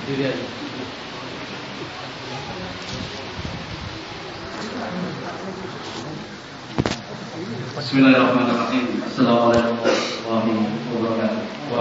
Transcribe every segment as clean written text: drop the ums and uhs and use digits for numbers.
Bismillahirrahmanirrahim. Assalamualaikum warahmatullahi wabarakatuh.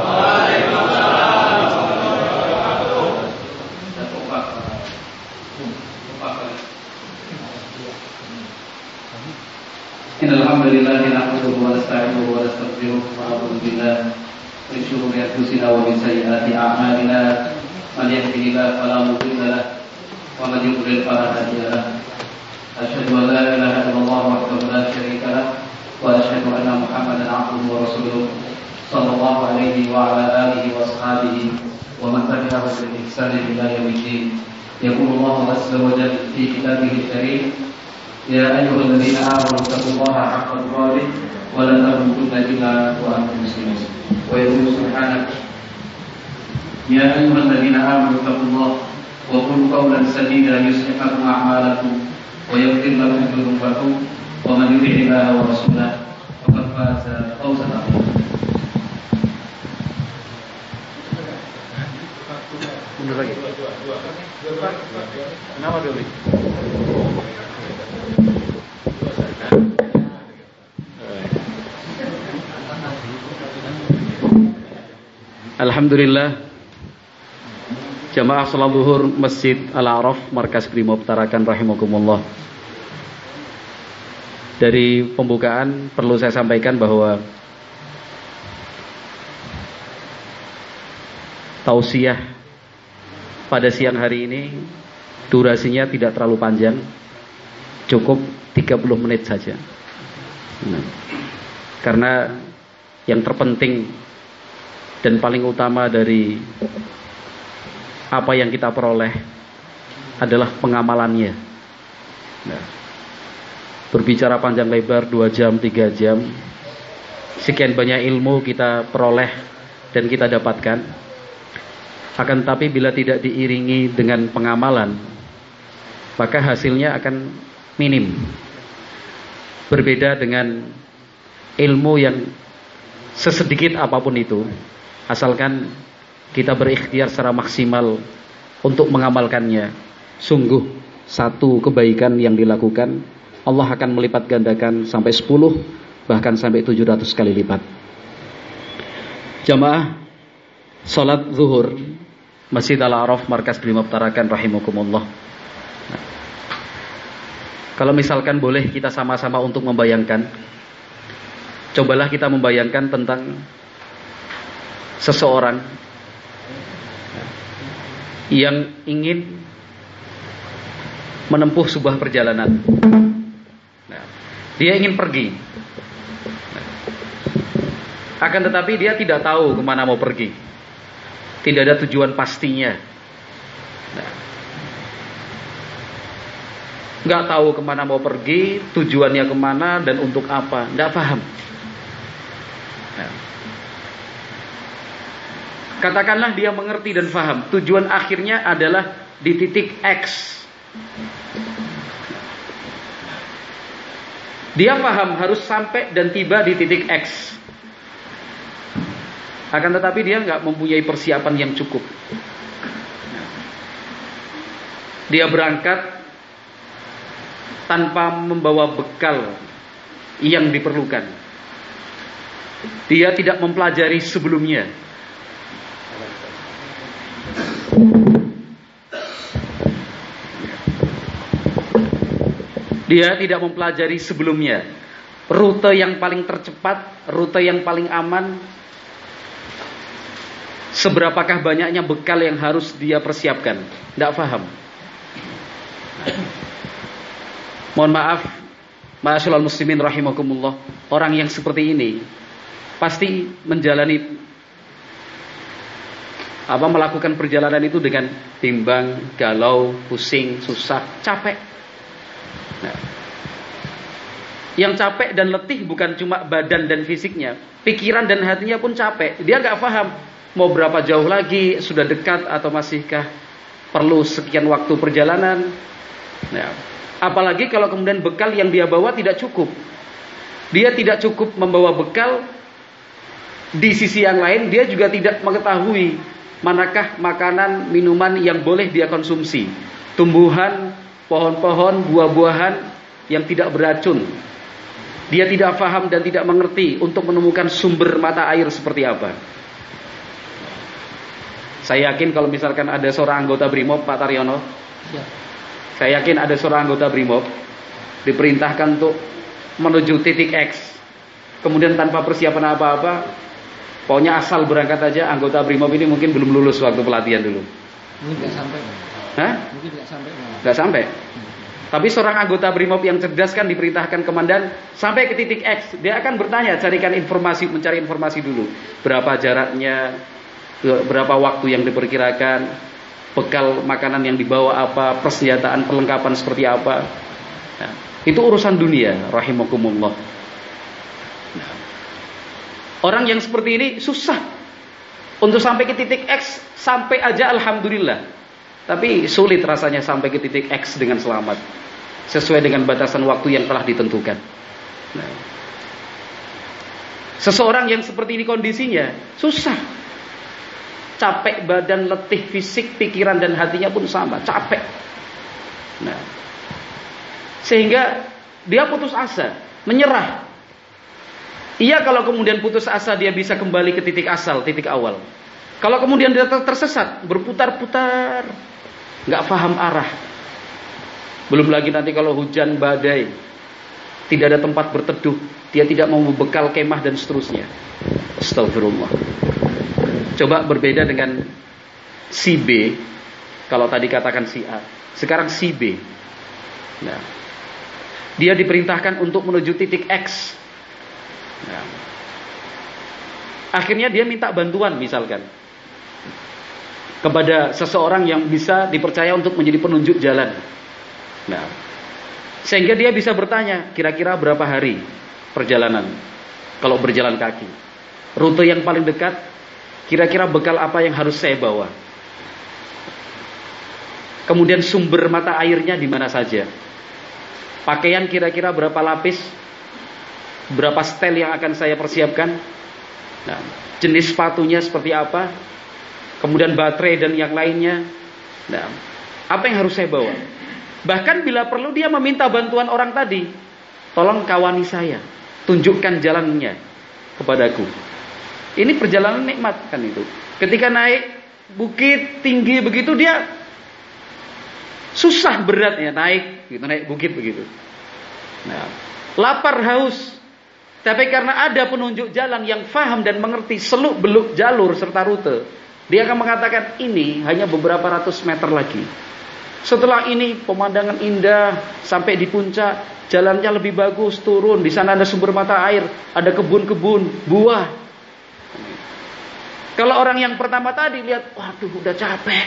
Innal hamdalillah nahmaduhu wa nasta'inuhu wa nastaghfiruh wa na'udzu billahi min shururi anfusina wa min sayyiati a'malina. Man yahdihillahu fala mudilla lahu wa man yudlil fala hadiya lahu. Asyhadu an la ilaha illallah wahdahu la syarika lahu wa asyhadu anna Muhammadan 'abduhu wa rasuluh sallallahu alaihi wa ala alihi wa ashabihi wa man tabi'ahu bi ihsan ila yaumiddin. Yaqulu Allahu azza wa jalla fi kitabihi karim, ya ayyuhalladzina amanu taqullaha haqqa tuqatih wa la tamutunna illa wa antum muslimun. Wa yaqulu subhanahu, ya ayyuhalladzina amanu taqullaha wa qulu qawlan sadida yuslih lakum a'malakum wa yaghfir lakum dhunubakum wa man yuti' Allaha wa rasulahu faqad faza fawzan 'azima. Mundur lagi. Kenapa dulu? Alhamdulillah, jamaah salat zuhur Masjid Al-A'raf Markas Brimob Tarakan rahimakumullah. Dari pembukaan perlu saya sampaikan bahwa tausiah pada siang hari ini durasinya tidak terlalu panjang, cukup 30 menit saja. Karena yang terpenting dan paling utama dari apa yang kita peroleh adalah pengamalannya. Berbicara panjang lebar 2 jam, 3 jam, sekian banyak ilmu kita peroleh dan kita dapatkan. Akan tetapi bila tidak diiringi dengan pengamalan, maka hasilnya akan minim. Berbeda dengan ilmu yang sesedikit apapun itu, asalkan kita berikhtiar secara maksimal untuk mengamalkannya, sungguh satu kebaikan yang dilakukan Allah akan melipat gandakan sampai 10, bahkan sampai 700 kali lipat. Jamaah salat zuhur Masjid Al-A'raf Markas Brimob Tarakan rahimakumullah. Kalau misalkan boleh kita sama-sama untuk membayangkan, cobalah kita membayangkan tentang seseorang yang ingin menempuh sebuah perjalanan. Dia ingin pergi, akan tetapi dia tidak tahu kemana mau pergi. Tidak ada tujuan pastinya. Nggak tahu kemana mau pergi, tujuannya kemana dan untuk apa, nggak paham. Katakanlah dia mengerti dan paham, tujuan akhirnya adalah di titik X. Dia paham harus sampai dan tiba di titik X. Akan tetapi dia nggak mempunyai persiapan yang cukup. Dia berangkat tanpa membawa bekal yang diperlukan. Dia tidak mempelajari sebelumnya. Dia tidak mempelajari sebelumnya rute yang paling tercepat, rute yang paling aman, seberapakah banyaknya bekal yang harus dia persiapkan. Tidak paham. Mohon maaf, ma'asyiral muslimin rahimakumullah, orang yang seperti ini pasti melakukan perjalanan itu dengan bimbang, galau, pusing, susah, capek. Yang capek dan letih bukan cuma badan dan fisiknya, pikiran dan hatinya pun capek. Dia gak paham mau berapa jauh lagi, sudah dekat atau masihkah perlu sekian waktu perjalanan. Apalagi kalau kemudian bekal yang dia bawa tidak cukup. Dia tidak cukup membawa bekal. Di sisi yang lain dia juga tidak mengetahui manakah makanan, minuman yang boleh dia konsumsi, tumbuhan, pohon-pohon, buah-buahan yang tidak beracun. Dia tidak paham dan tidak mengerti untuk menemukan sumber mata air seperti apa. Saya yakin kalau misalkan ada seorang anggota BRIMOB, Pak Taryono, saya yakin ada seorang anggota BRIMOB diperintahkan untuk menuju titik X, kemudian tanpa persiapan apa-apa, pokoknya asal berangkat aja. Anggota BRIMOB ini mungkin belum lulus waktu pelatihan dulu. Mungkin nggak sampai. Hah? Mungkin nggak sampai. Nggak sampai. Tapi seorang anggota BRIMOB yang cerdas kan diperintahkan komandan sampai ke titik X, dia akan bertanya, carikan informasi, mencari informasi dulu. Berapa jaraknya, berapa waktu yang diperkirakan, bekal makanan yang dibawa apa, persenjataan, perlengkapan seperti apa. Nah, itu urusan dunia, rahimakumullah. Nah, orang yang seperti ini susah untuk sampai ke titik X, sampai aja alhamdulillah. Tapi sulit rasanya sampai ke titik X dengan selamat, sesuai dengan batasan waktu yang telah ditentukan. Nah, seseorang yang seperti ini kondisinya susah, capek badan, letih fisik, pikiran dan hatinya pun sama, capek. Nah, sehingga dia putus asa, menyerah. Iya, kalau kemudian putus asa dia bisa kembali ke titik asal, titik awal. Kalau kemudian dia tersesat, berputar-putar, nggak paham arah. Belum lagi nanti kalau hujan badai, tidak ada tempat berteduh, dia tidak mau bekal kemah dan seterusnya. Astagfirullah. Coba berbeda dengan si B. Kalau tadi katakan si A, sekarang si B. Nah, dia diperintahkan untuk menuju titik X. Nah, akhirnya dia minta bantuan misalkan kepada seseorang yang bisa dipercaya untuk menjadi penunjuk jalan. Nah, sehingga dia bisa bertanya, kira-kira berapa hari perjalanan kalau berjalan kaki, rute yang paling dekat, kira-kira bekal apa yang harus saya bawa, kemudian sumber mata airnya di mana saja, pakaian kira-kira berapa lapis, berapa setel yang akan saya persiapkan, nah, jenis sepatunya seperti apa, kemudian baterai dan yang lainnya. Nah, apa yang harus saya bawa? Bahkan bila perlu dia meminta bantuan orang tadi, tolong kawani saya, tunjukkan jalannya kepadaku. Ini perjalanan nikmat kan itu. Ketika naik bukit tinggi begitu dia susah beratnya naik, gitu, naik bukit begitu. Nah, lapar haus. Tapi karena ada penunjuk jalan yang faham dan mengerti seluk beluk jalur serta rute, dia akan mengatakan ini hanya beberapa ratus meter lagi. Setelah ini pemandangan indah, sampai di puncak, jalannya lebih bagus, turun, di sana ada sumber mata air, ada kebun-kebun, buah. Kalau orang yang pertama tadi lihat, waduh udah capek.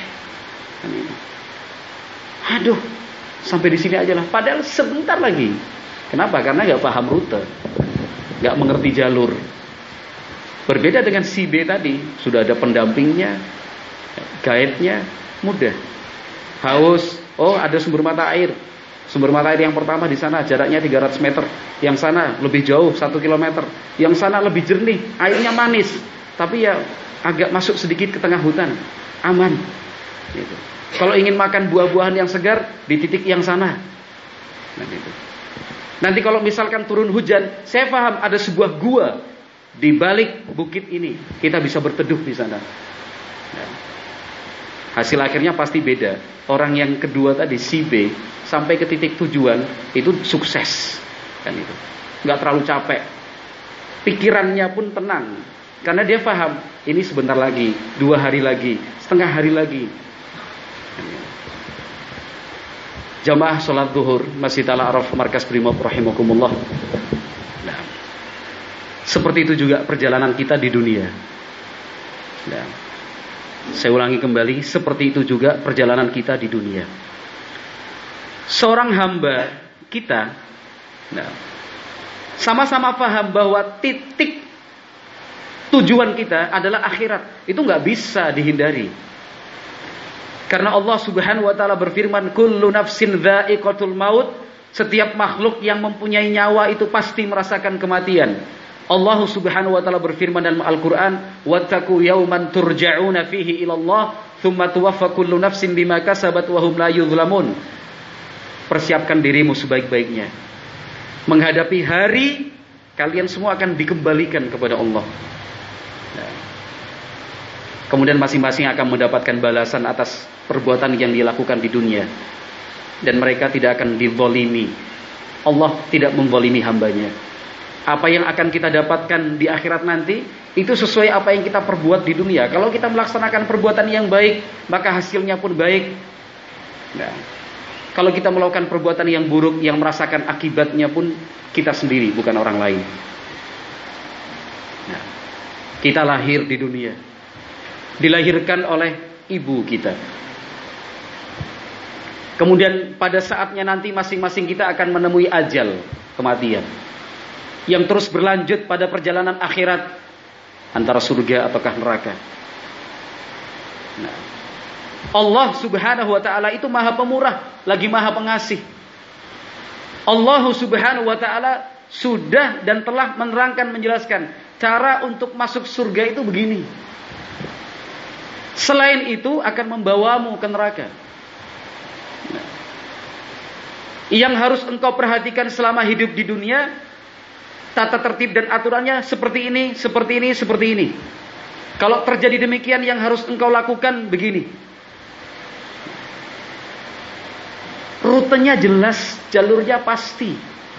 Aduh, sampai di sini aja lah. Padahal sebentar lagi. Kenapa? Karena nggak paham rute, nggak mengerti jalur. Berbeda dengan si B tadi, sudah ada pendampingnya, guide-nya, mudah. Haus, oh ada sumber mata air. Sumber mata air yang pertama di sana jaraknya 300 meter, yang sana lebih jauh 1 kilometer, yang sana lebih jernih, airnya manis, tapi ya agak masuk sedikit ke tengah hutan, aman. Gitu. Kalau ingin makan buah-buahan yang segar di titik yang sana. Nah, gitu. Nanti kalau misalkan turun hujan, saya paham ada sebuah gua di balik bukit ini, kita bisa berteduh di sana. Nah, hasil akhirnya pasti beda. Orang yang kedua tadi si B sampai ke titik tujuan itu sukses, kan itu. Nggak terlalu capek. Pikirannya pun tenang karena dia paham ini sebentar lagi, 2 hari lagi, setengah hari lagi. Jamaah sholat zuhur Masjid Al-A'raf Markas Brimob rahimakumullah. Nah, seperti itu juga perjalanan kita di dunia. Nah, saya ulangi kembali, seperti itu juga perjalanan kita di dunia. Seorang hamba kita, nah, sama-sama paham bahwa titik tujuan kita adalah akhirat. Itu nggak bisa dihindari. Karena Allah Subhanahu wa taala berfirman, kullu nafsin dha'iqatul maut, setiap makhluk yang mempunyai nyawa itu pasti merasakan kematian. Allah Subhanahu wa taala berfirman dalam Al-Qur'an, "Wattaqu yawman turja'una fihi ila Allah, tsumma tuwaffa kullu nafsin bima kasabat wa hum la yuzlamun." Persiapkan dirimu sebaik-baiknya menghadapi hari kalian semua akan dikembalikan kepada Allah. Kemudian masing-masing akan mendapatkan balasan atas perbuatan yang dilakukan di dunia. Dan mereka tidak akan dizalimi. Allah tidak menzalimi hambanya. Apa yang akan kita dapatkan di akhirat nanti, itu sesuai apa yang kita perbuat di dunia. Kalau kita melaksanakan perbuatan yang baik, maka hasilnya pun baik. Nah, kalau kita melakukan perbuatan yang buruk, yang merasakan akibatnya pun kita sendiri, bukan orang lain. Nah, kita lahir di dunia, dilahirkan oleh ibu kita. Kemudian pada saatnya nanti masing-masing kita akan menemui ajal, kematian, yang terus berlanjut pada perjalanan akhirat antara surga ataukah neraka. Nah, Allah Subhanahu wa taala itu Maha Pemurah lagi Maha Pengasih. Allah Subhanahu wa taala sudah dan telah menerangkan, menjelaskan cara untuk masuk surga itu begini. Selain itu akan membawamu ke neraka. Nah, yang harus engkau perhatikan selama hidup di dunia, tata tertib dan aturannya seperti ini, seperti ini, seperti ini. Kalau terjadi demikian, yang harus engkau lakukan begini. Rutenya jelas, jalurnya pasti.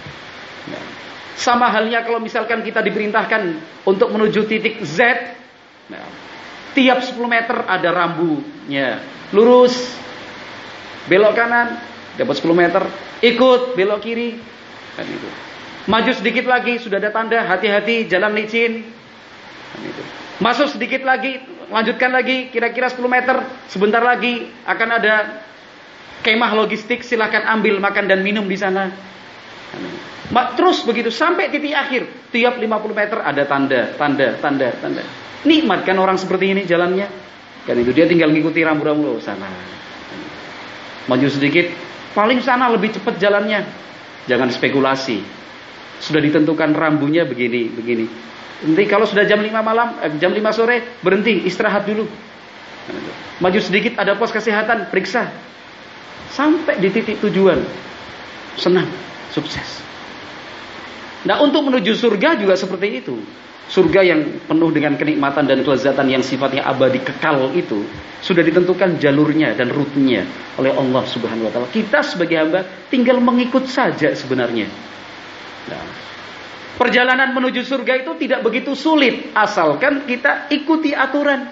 Sama halnya kalau misalkan kita diperintahkan untuk menuju titik Z, tiap 10 meter ada rambunya, lurus, belok kanan, dapat 10 meter, ikut, belok kiri, kan itu. Maju sedikit lagi, sudah ada tanda, hati-hati, jalan licin, kan itu. Masuk sedikit lagi, lanjutkan lagi, kira-kira 10 meter, sebentar lagi akan ada kemah logistik, silakan ambil makan dan minum di sana. Terus begitu sampai titik akhir, tiap 50 meter ada tanda. Nikmat kan orang seperti ini jalannya. Kan itu dia tinggal ngikuti rambu-rambu sana. Maju sedikit, paling sana lebih cepat jalannya. Jangan spekulasi. Sudah ditentukan rambunya begini. Nanti kalau sudah jam 5 malam, jam 5 sore berhenti, istirahat dulu. Maju sedikit ada pos kesehatan, periksa. Sampai di titik tujuan. Senang, sukses. Nah, untuk menuju surga juga seperti itu. Surga yang penuh dengan kenikmatan dan kelezatan yang sifatnya abadi kekal itu sudah ditentukan jalurnya dan rutenya oleh Allah Subhanahu wa taala. Kita sebagai hamba tinggal mengikut saja sebenarnya. Nah, perjalanan menuju surga itu tidak begitu sulit asalkan kita ikuti aturan.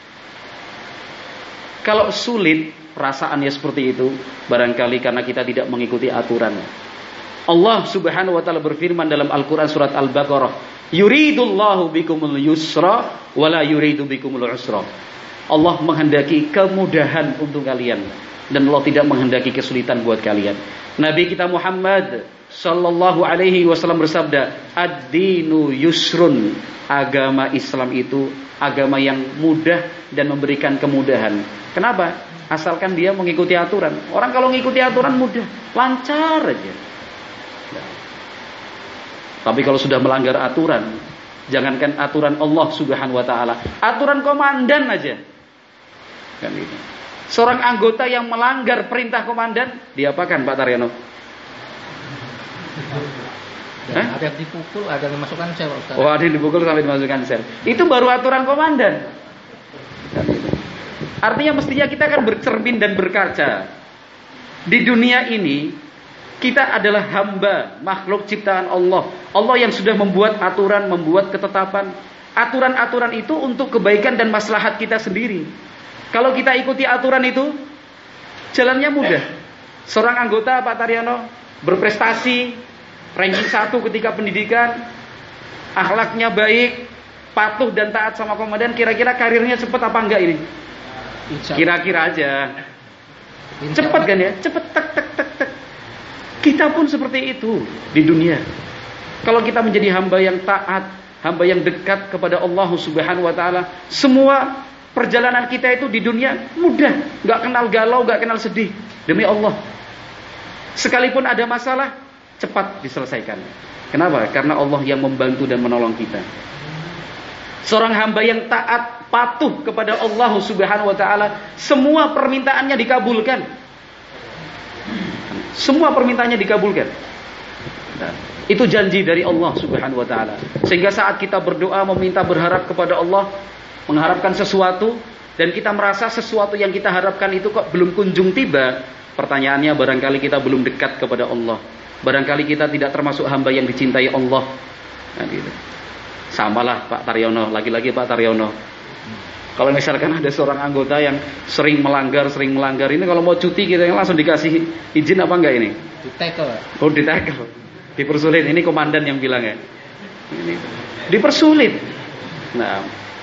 Kalau sulit perasaannya seperti itu, barangkali karena kita tidak mengikuti aturan. Allah Subhanahu wa taala berfirman dalam Al-Qur'an surat Al-Baqarah, "Yuridullahu bikumul yusra wa la yuridu bikumul usra." Allah menghendaki kemudahan untuk kalian dan Allah tidak menghendaki kesulitan buat kalian. Nabi kita Muhammad sallallahu alaihi wasallam bersabda, "Ad-dinu yusrun." Agama Islam itu agama yang mudah dan memberikan kemudahan. Kenapa? Asalkan dia mengikuti aturan. Orang kalau mengikuti aturan mudah, lancar aja. Tapi kalau sudah melanggar aturan, jangankan aturan Allah Subhanahu wa taala, aturan komandan aja. Kan gitu. Seorang anggota yang melanggar perintah komandan, diapakan Pak Taryono? Ada yang dipukul, ada yang dimasukkan sel. Oh, ada yang dipukul sampai dimasukkan sel. Itu baru aturan komandan. Kan gitu. Artinya mestinya kita kan bercermin dan berkaca. Di dunia ini kita adalah hamba, makhluk ciptaan Allah. Allah yang sudah membuat aturan, membuat ketetapan. Aturan-aturan itu untuk kebaikan dan maslahat kita sendiri. Kalau kita ikuti aturan itu, jalannya mudah. Seorang anggota Pak Taryono berprestasi, ranking 1 ketika pendidikan, akhlaknya baik, patuh dan taat sama komandan, kira-kira karirnya cepat apa enggak ini? Kira-kira aja. Cepat kan ya? Cepat, tek. Kita pun seperti itu di dunia. Kalau kita menjadi hamba yang taat, hamba yang dekat kepada Allah Subhanahu wa taala, semua perjalanan kita itu di dunia mudah, enggak kenal galau, enggak kenal sedih, demi Allah. Sekalipun ada masalah, cepat diselesaikan. Kenapa? Karena Allah yang membantu dan menolong kita. Seorang hamba yang taat, patuh kepada Allah Subhanahu wa taala, semua permintaannya dikabulkan. Semua permintaannya dikabulkan. Nah, itu janji dari Allah Subhanahu wa taala. Sehingga saat kita berdoa meminta berharap kepada Allah, mengharapkan sesuatu dan kita merasa sesuatu yang kita harapkan itu kok belum kunjung tiba, pertanyaannya barangkali kita belum dekat kepada Allah. Barangkali kita tidak termasuk hamba yang dicintai Allah. Nah, gitu. Samalah Pak Taryono, lagi-lagi Pak Taryono. Kalau misalkan ada seorang anggota yang sering melanggar, ini kalau mau cuti kita langsung dikasih izin apa enggak ini? Ditekel. Oh, ditekel. Dipersulit. Ini komandan yang bilang ya. Ini dipersulit. Nah,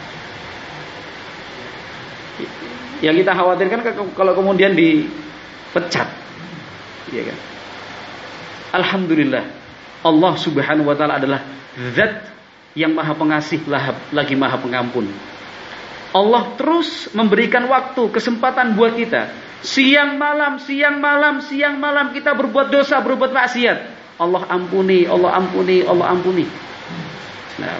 yang kita khawatirkan kalau kemudian dipecat. Iya kan? Alhamdulillah, Allah Subhanahu wa taala adalah Zat yang Maha Pengasih lagi Maha Pengampun. Allah terus memberikan waktu, kesempatan buat kita. Siang malam kita berbuat dosa, berbuat maksiat. Allah ampuni. Nah,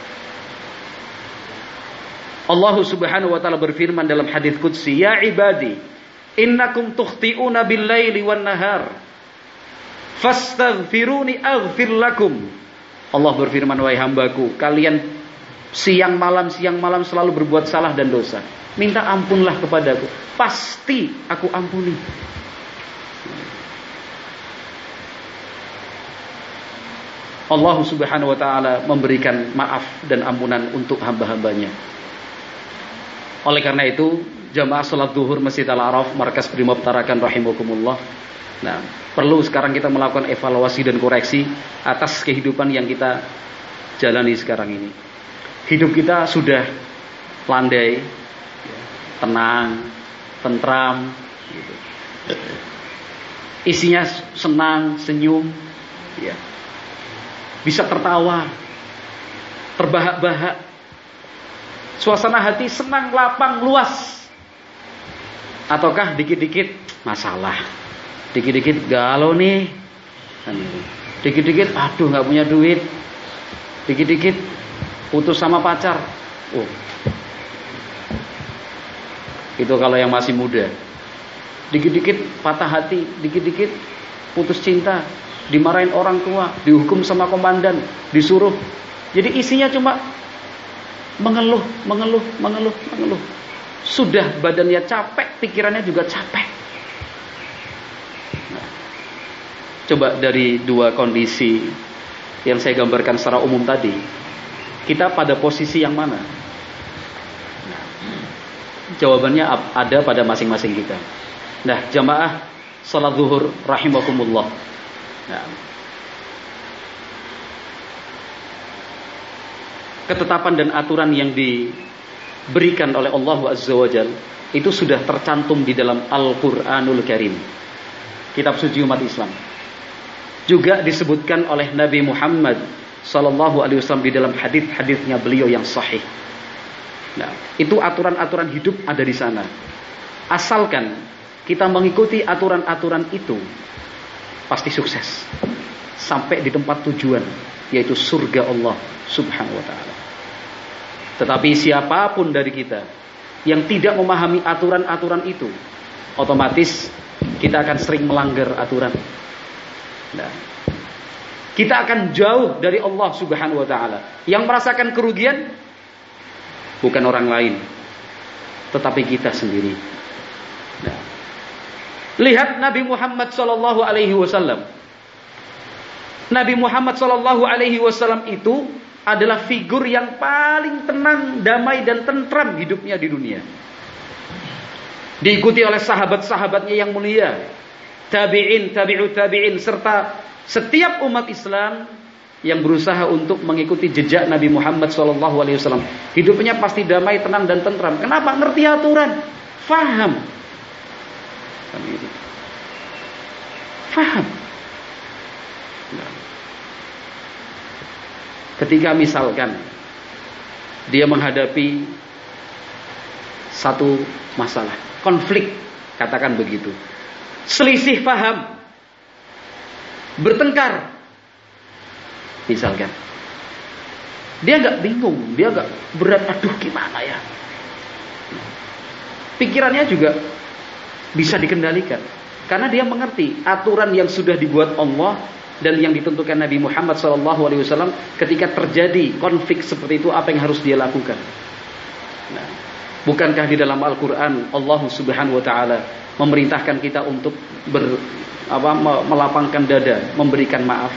Allah Subhanahu wa taala berfirman dalam hadits qudsi, "Ya ibadi, innakum tukhti'una bil-laili wan-nahar. Fastaghfiruni aghfir lakum." Allah berfirman, wahai hambaku, kalian siang malam selalu berbuat salah dan dosa. Minta ampunlah kepadaku, pasti aku ampuni. Allah Subhanahu wa taala memberikan maaf dan ampunan untuk hamba-hambanya. Oleh karena itu, jamaah salat zuhur Masjid Al-Araf Markas Brimob Tarakan rahimakumullah. Nah, perlu sekarang kita melakukan evaluasi dan koreksi atas kehidupan yang kita jalani sekarang ini. Hidup kita sudah landai, tenang, tentram, gitu. Isinya senang, senyum, ya. Bisa tertawa, terbahak-bahak. Suasana hati senang, lapang, luas. Ataukah dikit-dikit masalah? Dikit-dikit galau nih, dikit-dikit aduh nggak punya duit, dikit-dikit putus sama pacar. Oh, itu kalau yang masih muda. Dikit-dikit patah hati, dikit-dikit putus cinta, dimarahin orang tua, dihukum sama komandan, disuruh. Jadi isinya cuma mengeluh. Sudah badannya capek, pikirannya juga capek. Coba dari dua kondisi yang saya gambarkan secara umum tadi, kita pada posisi yang mana? Nah, jawabannya ada pada masing-masing kita. Nah, jamaah salat zuhur rahimakumullah. Nah, ketetapan dan aturan yang diberikan oleh Allah Azza wa Jalla itu sudah tercantum di dalam Al-Qur'anul Karim, kitab suci umat Islam. Juga disebutkan oleh Nabi Muhammad sallallahu alaihi wasallam di dalam hadis-hadisnya beliau yang sahih. Nah, itu aturan-aturan hidup ada di sana. Asalkan kita mengikuti aturan-aturan itu, pasti sukses sampai di tempat tujuan, yaitu surga Allah Subhanahu wa taala. Tetapi siapapun dari kita yang tidak memahami aturan-aturan itu, otomatis kita akan sering melanggar aturan. Nah, kita akan jauh dari Allah Subhanahu wa taala. Yang merasakan kerugian bukan orang lain, tetapi kita sendiri. Nah, lihat Nabi Muhammad sallallahu alaihi wasallam. Nabi Muhammad sallallahu alaihi wasallam itu adalah figur yang paling tenang, damai dan tentram hidupnya di dunia. Diikuti oleh sahabat-sahabatnya yang mulia, tabi'in, tabi'ut tabi'in, serta setiap umat Islam yang berusaha untuk mengikuti jejak Nabi Muhammad SAW. Hidupnya pasti damai, tenang dan tentram. Kenapa? Ngerti aturan, faham. Faham. Ketika misalkan dia menghadapi satu masalah, konflik, katakan begitu, selisih paham, bertengkar, misalkan. Dia nggak bingung, dia nggak berat, aduh gimana ya. Pikirannya juga bisa dikendalikan. Karena dia mengerti aturan yang sudah dibuat Allah dan yang ditentukan Nabi Muhammad SAW ketika terjadi konflik seperti itu, apa yang harus dia lakukan. Nah, bukankah di dalam Al-Quran Allah Subhanahu Wa Taala memerintahkan kita untuk melapangkan dada, memberikan maaf.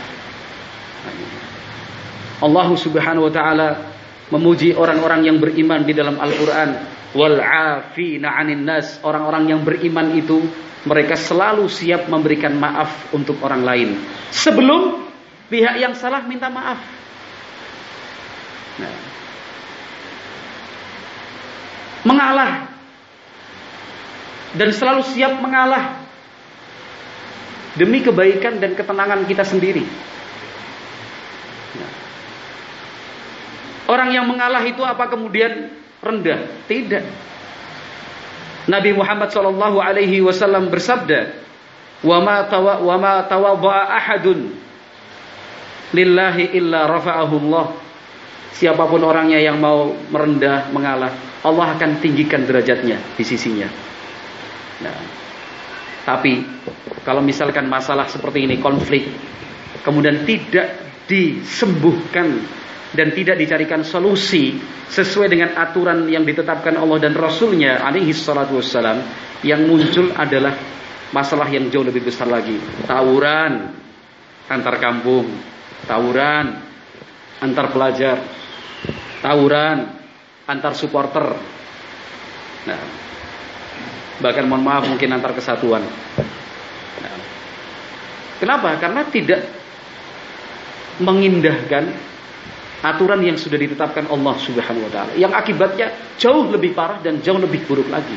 Allah Subhanahu Wa Taala memuji orang-orang yang beriman di dalam Al-Quran. Wal 'afina 'anil nas, orang-orang yang beriman itu mereka selalu siap memberikan maaf untuk orang lain sebelum pihak yang salah minta maaf. Nah, mengalah dan selalu siap mengalah demi kebaikan dan ketenangan kita sendiri. Nah, orang yang mengalah itu apa kemudian rendah? Tidak. Nabi Muhammad SAW bersabda, "Wa ma tawadda'a ahadun lillahi illa rafa'ahu Allah." Siapapun orangnya yang mau merendah, mengalah, Allah akan tinggikan derajatnya di sisinya. Nah, tapi kalau misalkan masalah seperti ini, konflik, kemudian tidak disembuhkan dan tidak dicarikan solusi sesuai dengan aturan yang ditetapkan Allah dan Rasulnya alaihi salatu wassalam, yang muncul adalah masalah yang jauh lebih besar lagi. Tawuran antar kampung, tawuran antar pelajar, tawuran antar supporter. Nah, bahkan mohon maaf mungkin antar kesatuan. Nah, kenapa? Karena tidak mengindahkan aturan yang sudah ditetapkan Allah Subhanahu wa taala, yang akibatnya jauh lebih parah dan jauh lebih buruk lagi.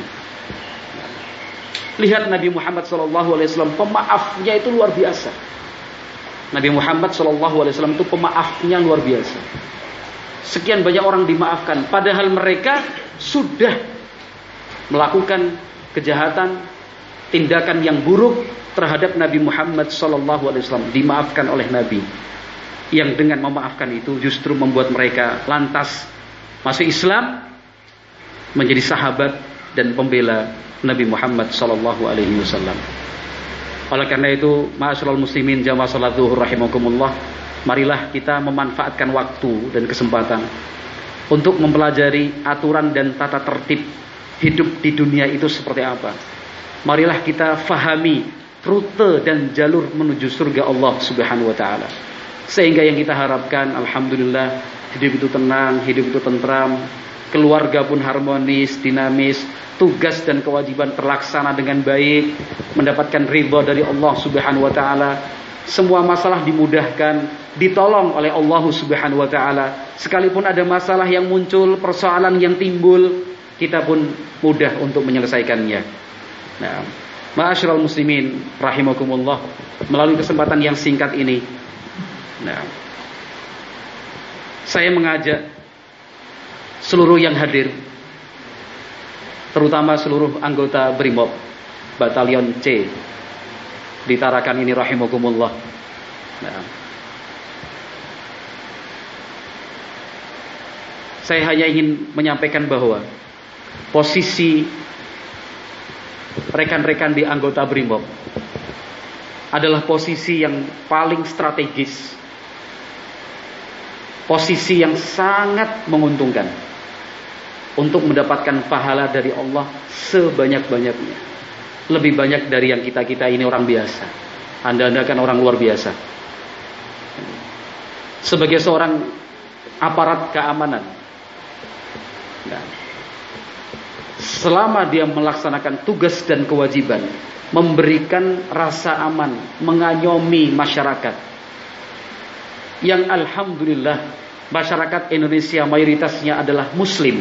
Lihat Nabi Muhammad SAW, pemaafnya itu luar biasa. Nabi Muhammad SAW itu pemaafnya luar biasa. Sekian banyak orang dimaafkan, padahal mereka sudah melakukan kejahatan, tindakan yang buruk terhadap Nabi Muhammad SAW, dimaafkan oleh Nabi. Yang dengan memaafkan itu justru membuat mereka lantas masuk Islam, menjadi sahabat dan pembela Nabi Muhammad SAW. Oleh karena itu, ma'asyiral muslimin jamaah salat zuhur rahimakumullah, marilah kita memanfaatkan waktu dan kesempatan untuk mempelajari aturan dan tata tertib hidup di dunia itu seperti apa. Marilah kita fahami rute dan jalur menuju surga Allah Subhanahu wa taala. Sehingga yang kita harapkan, alhamdulillah, hidup itu tenang, hidup itu tentram, keluarga pun harmonis, dinamis, tugas dan kewajiban terlaksana dengan baik, mendapatkan ridha dari Allah Subhanahu wa taala. Semua masalah dimudahkan, ditolong oleh Allah Subhanahu wa taala. Sekalipun ada masalah yang muncul, persoalan yang timbul, kita pun mudah untuk menyelesaikannya. Nah, ma'asyiral muslimin rahimakumullah, melalui kesempatan yang singkat ini, nah, saya mengajak seluruh yang hadir, terutama seluruh anggota Brimob Batalion C di Tarakan ini rahimakumullah. Nah, saya hanya ingin menyampaikan bahwa posisi rekan-rekan di anggota Brimob adalah posisi yang paling strategis, posisi yang sangat menguntungkan untuk mendapatkan pahala dari Allah sebanyak-banyaknya. Lebih banyak dari yang kita ini orang biasa. Anda kan orang luar biasa. Sebagai seorang aparat keamanan, selama dia melaksanakan tugas dan kewajiban, memberikan rasa aman, mengayomi masyarakat, yang alhamdulillah masyarakat Indonesia mayoritasnya adalah muslim.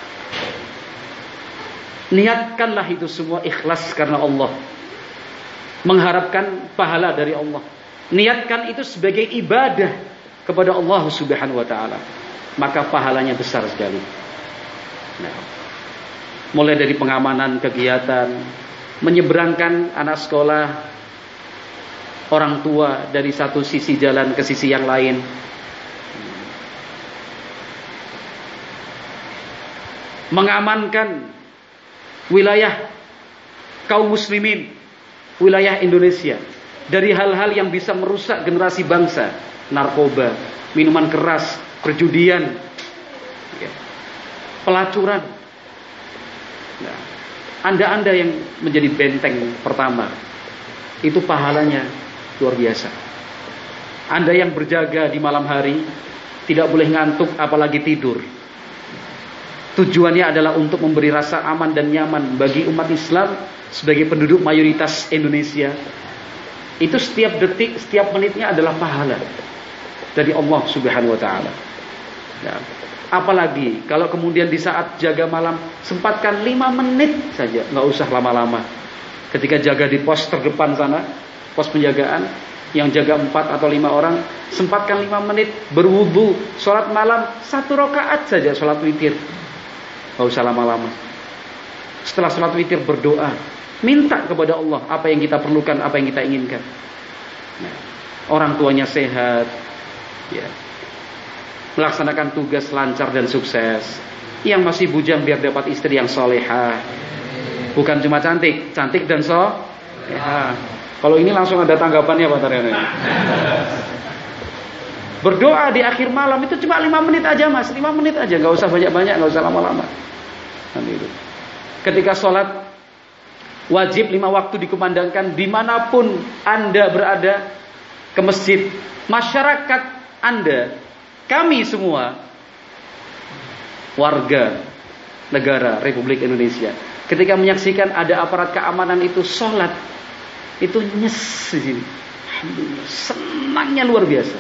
Niatkanlah itu semua ikhlas karena Allah, mengharapkan pahala dari Allah. Niatkan itu sebagai ibadah kepada Allah Subhanahu wa taala, maka pahalanya besar sekali. Nah, mulai dari pengamanan kegiatan, menyeberangkan anak sekolah, orang tua dari satu sisi jalan ke sisi yang lain, mengamankan wilayah kaum muslimin, wilayah Indonesia dari hal-hal yang bisa merusak generasi bangsa, narkoba, minuman keras, perjudian, pelacuran. Nah, Anda yang menjadi benteng pertama, itu pahalanya luar biasa. Anda yang berjaga di malam hari, tidak boleh ngantuk apalagi tidur. Tujuannya adalah untuk memberi rasa aman dan nyaman bagi umat Islam sebagai penduduk mayoritas Indonesia. Itu setiap detik, setiap menitnya adalah pahala dari Allah Subhanahu wa taala. Nah, apalagi kalau kemudian di saat jaga malam sempatkan 5 menit saja, nggak usah lama-lama. Ketika jaga di pos terdepan sana, pos penjagaan yang jaga 4 atau 5 orang, sempatkan 5 menit berwudu, sholat malam 1 rakaat saja, sholat witir. Nggak usah lama-lama. Setelah sholat witir berdoa, minta kepada Allah apa yang kita perlukan, apa yang kita inginkan. Nah, orang tuanya sehat, ya, melaksanakan tugas lancar dan sukses. Yang masih bujang biar dapat istri yang solehah, bukan cuma cantik, cantik dan solehah. Kalau ini langsung ada tanggapannya Pak Taryono. Berdoa di akhir malam itu cuma 5 menit aja Mas, 5 menit aja, nggak usah banyak-banyak, nggak usah lama-lama. Ketika sholat wajib 5 waktu dikumandangkan, dimanapun Anda berada, ke masjid, masyarakat Anda, kami semua warga negara Republik Indonesia, ketika menyaksikan ada aparat keamanan itu sholat, itu nyes di sini. Alhamdulillah, senangnya luar biasa.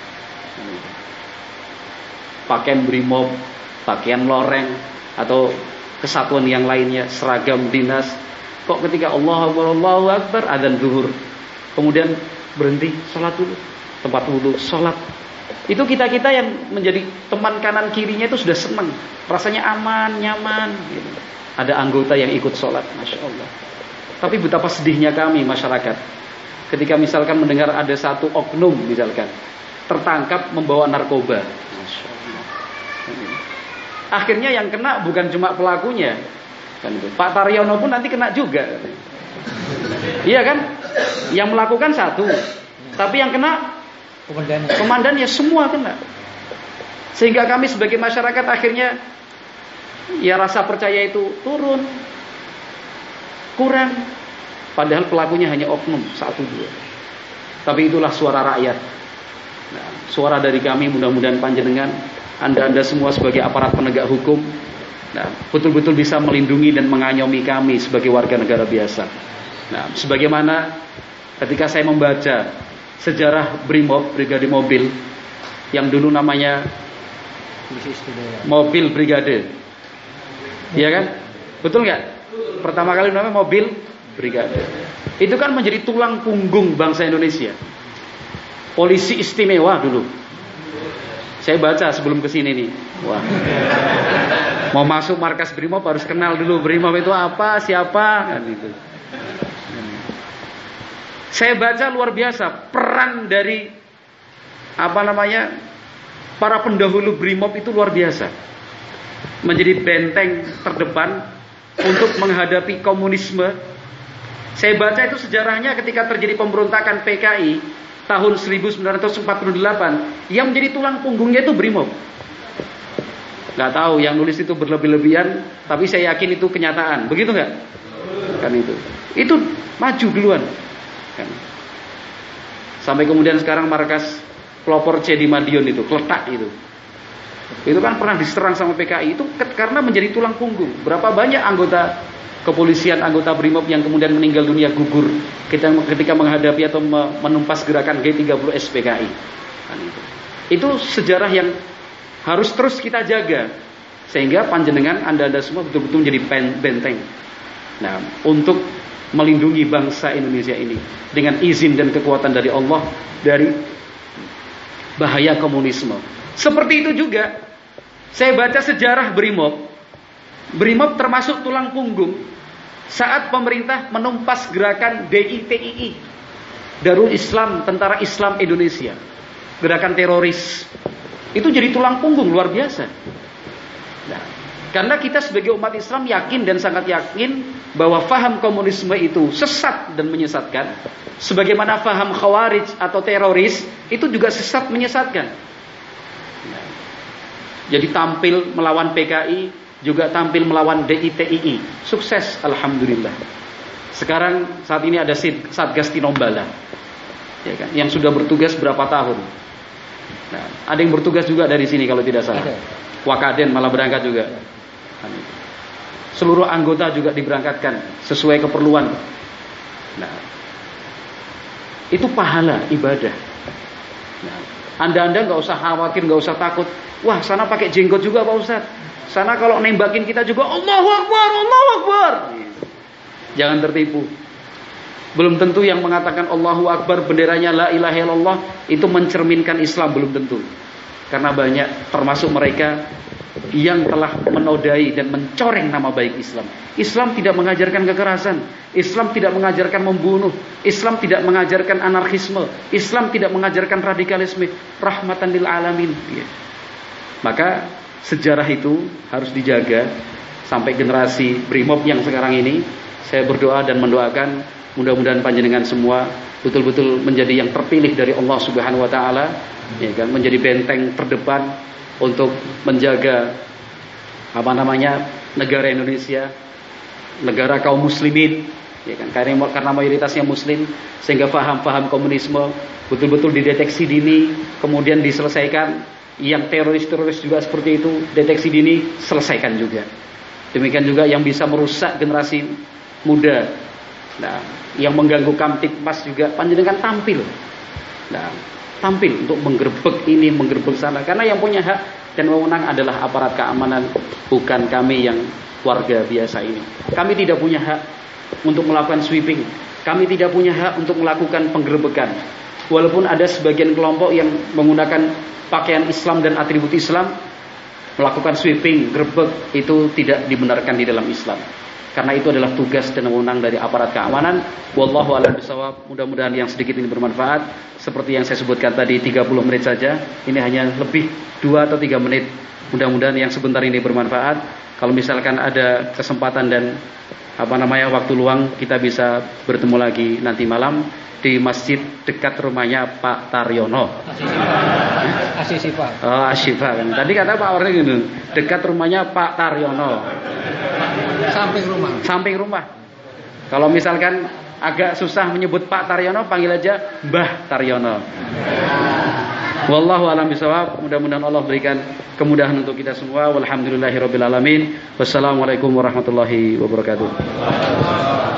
Pakaian brimob, pakaian loreng, atau kesatuan yang lainnya, seragam dinas. Kok ketika Allahu Akbar, adzan zuhur, kemudian berhenti, sholat dulu, tempat wudu, sholat. Itu kita-kita yang menjadi teman kanan kirinya itu sudah senang, rasanya aman, nyaman gitu. Ada anggota yang ikut sholat, Masya Allah. Tapi betapa sedihnya kami masyarakat ketika misalkan mendengar ada satu oknum misalkan tertangkap membawa narkoba. Masya Allah. Akhirnya yang kena bukan cuma pelakunya, kan itu. Pak Taryono pun nanti kena juga. Iya kan? Yang melakukan satu, tapi yang kena komandannya semua kena. Sehingga kami sebagai masyarakat akhirnya ya rasa percaya itu turun, kurang. Padahal pelakunya hanya oknum 1-2. Tapi itulah suara rakyat. Nah, suara dari kami, mudah-mudahan panjenengan, Anda semua sebagai aparat penegak hukum, nah, betul-betul bisa melindungi dan mengayomi kami sebagai warga negara biasa. Nah, sebagaimana ketika saya membaca sejarah Brimob, Brigade Mobil, yang dulu namanya Mobil Brigade, iya kan? Betul nggak? Pertama kali namanya Mobil Brigade. Itu kan menjadi tulang punggung bangsa Indonesia. Polisi istimewa dulu. Saya baca sebelum kesini nih. Wah. Mau masuk markas Brimob harus kenal dulu Brimob itu apa, siapa, kan itu. Saya baca luar biasa peran dari para pendahulu Brimob itu luar biasa. Menjadi benteng terdepan untuk menghadapi komunisme. Saya baca itu sejarahnya ketika terjadi pemberontakan PKI tahun 1948, yang menjadi tulang punggungnya itu Brimob. Gak tahu yang nulis itu berlebih-lebihan, tapi saya yakin itu kenyataan. Begitu nggak? Kan itu maju duluan. Kan. Sampai kemudian sekarang markas pelopor C di Madiun itu, Kletak itu. Itu kan pernah diserang sama PKI, itu karena menjadi tulang punggung. Berapa banyak anggota kepolisian, anggota Brimob yang kemudian meninggal dunia gugur ketika menghadapi atau menumpas gerakan G30S PKI. Kan itu sejarah yang harus terus kita jaga, sehingga panjenengan Anda semua betul-betul menjadi benteng. Nah, untuk melindungi bangsa Indonesia ini dengan izin dan kekuatan dari Allah dari bahaya komunisme. Seperti itu juga saya baca sejarah Brimob. Brimob termasuk tulang punggung saat pemerintah menumpas gerakan DITII, Darul Islam, Tentara Islam Indonesia, gerakan teroris. Itu jadi tulang punggung luar biasa. Nah, Karena kita sebagai umat Islam yakin dan sangat yakin bahwa faham komunisme itu sesat dan menyesatkan. Sebagaimana faham khawarij atau teroris itu juga sesat menyesatkan. Jadi tampil melawan PKI, juga tampil melawan DITII. Sukses, alhamdulillah. Sekarang saat ini ada Satgas Tinombala, ya kan, yang sudah bertugas berapa tahun. Nah, ada yang bertugas juga dari sini kalau tidak salah. Wakaden malah berangkat juga. Seluruh anggota juga diberangkatkan sesuai keperluan. Nah, itu pahala ibadah. Nah, anda nggak usah khawatir, nggak usah takut. Wah, sana pakai jenggot juga Pak Ustaz. Sana kalau nembakin kita juga Allahu Akbar, Allahu Akbar. Jangan tertipu. Belum tentu yang mengatakan Allahu Akbar benderanya la ilaha illallah itu mencerminkan Islam, belum tentu. Karena banyak termasuk mereka yang telah menodai dan mencoreng nama baik Islam. Islam tidak mengajarkan kekerasan, Islam tidak mengajarkan membunuh, Islam tidak mengajarkan anarkisme, Islam tidak mengajarkan radikalisme, rahmatan lil alamin. Maka sejarah itu harus dijaga sampai generasi Brimob yang sekarang ini. Saya berdoa dan mendoakan mudah-mudahan panjenengan semua betul-betul menjadi yang terpilih dari Allah Subhanahu wa taala, ya kan, menjadi benteng terdepan untuk menjaga negara Indonesia, negara kaum muslimin, ya kan, karena mayoritasnya muslim, sehingga faham-faham komunisme betul-betul dideteksi dini, kemudian diselesaikan. Yang teroris-teroris juga seperti itu, deteksi dini, selesaikan juga. Demikian juga yang bisa merusak generasi muda, nah, yang mengganggu Kamtipmas juga panjenengan tampil. Nah, tampil untuk menggerebek ini, menggerebek sana. Karena yang punya hak dan wewenang adalah aparat keamanan, bukan kami yang warga biasa ini. Kami tidak punya hak untuk melakukan sweeping. Kami tidak punya hak untuk melakukan penggerebekan. Walaupun ada sebagian kelompok yang menggunakan pakaian Islam dan atribut Islam melakukan sweeping, gerebek, itu tidak dibenarkan di dalam Islam. Karena itu adalah tugas dan wewenang dari aparat keamanan. Wallahu a'lam bishawab. Mudah-mudahan yang sedikit ini bermanfaat. Seperti yang saya sebutkan tadi, 30 menit saja. Ini hanya lebih 2 atau 3 menit. Mudah-mudahan yang sebentar ini bermanfaat. Kalau misalkan ada kesempatan dan waktu luang, kita bisa bertemu lagi nanti malam di masjid dekat rumahnya Pak Taryono. Asyifa. Oh, Asyifa kan. Tadi kata Pak Warni gitu, dekat rumahnya Pak Taryono. Samping rumah. Kalau misalkan agak susah menyebut Pak Taryono, panggil aja Mbah Taryono. Wallahu a'lam bishawab. Mudah-mudahan Allah berikan kemudahan untuk kita semua. Walhamdulillahirabbil alamin. Wassalamualaikum warahmatullahi wabarakatuh.